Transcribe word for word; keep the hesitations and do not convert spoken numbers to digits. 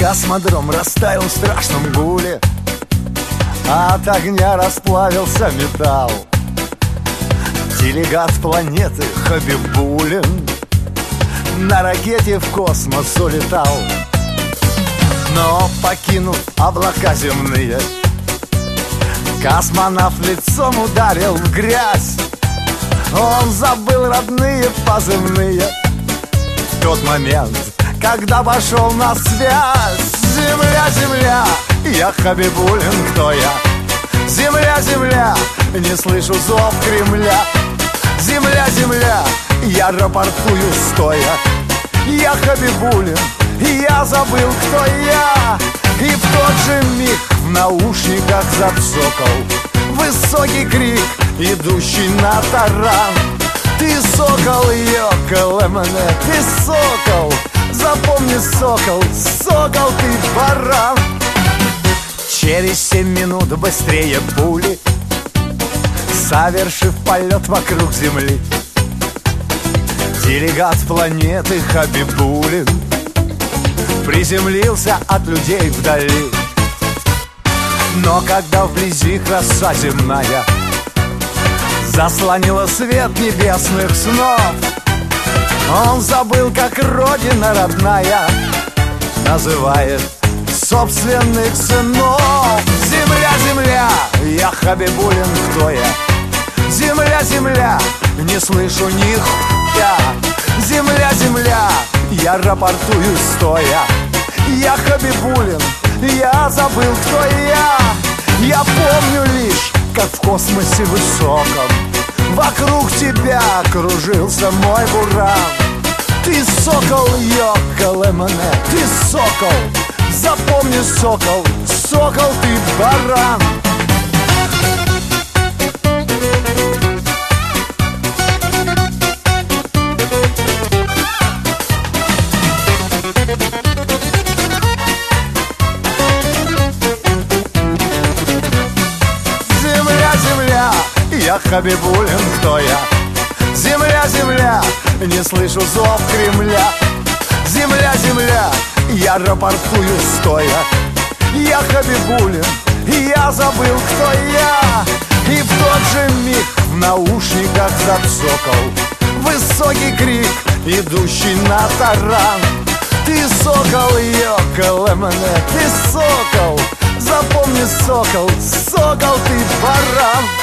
Космодром растаял в страшном гуле, от огня расплавился металл. Делегат планеты Хабибулин на ракете в космос улетал. Но, покинув облака земные, космонавт лицом ударил в грязь. Он забыл родные позывные в тот момент, когда пошел на связь. Земля, земля, я Хабибулин, кто я? Земля, земля, не слышу зов Кремля. Земля, земля, я рапортую стоя. Я Хабибулин, я забыл, кто я. И в тот же миг в наушниках зацокал высокий крик, идущий на таран. Ты сокол, ёкол, эмане, ты сокол. Запомни, сокол, сокол, ты баран. Через семь минут быстрее пули, совершив полет вокруг Земли, делегат планеты Хабибулин приземлился от людей вдали. Но когда вблизи краса земная заслонила свет небесных снов, он забыл, как родина родная называет собственных сынов. Земля, земля, я Хабибулин, кто я? Земля, земля, не слышу ни хуя. Земля, земля, я рапортую стоя. Я Хабибулин, я забыл, кто я. Я помню лишь, как в космосе высоком вокруг тебя кружился мой буран. Ты сокол, ёкол, эмане, ты сокол. Запомни, сокол, сокол, ты баран. Земля, земля, я Хабибулин, кто я? Земля, земля, не слышу зов Кремля. Земля, земля, я рапортую стоя. Я Хабибулин, я забыл, кто я. И в тот же миг в наушниках зацокал высокий крик, идущий на таран. Ты сокол, ёкол, эмане, ты сокол. Запомни, сокол, сокол, ты баран.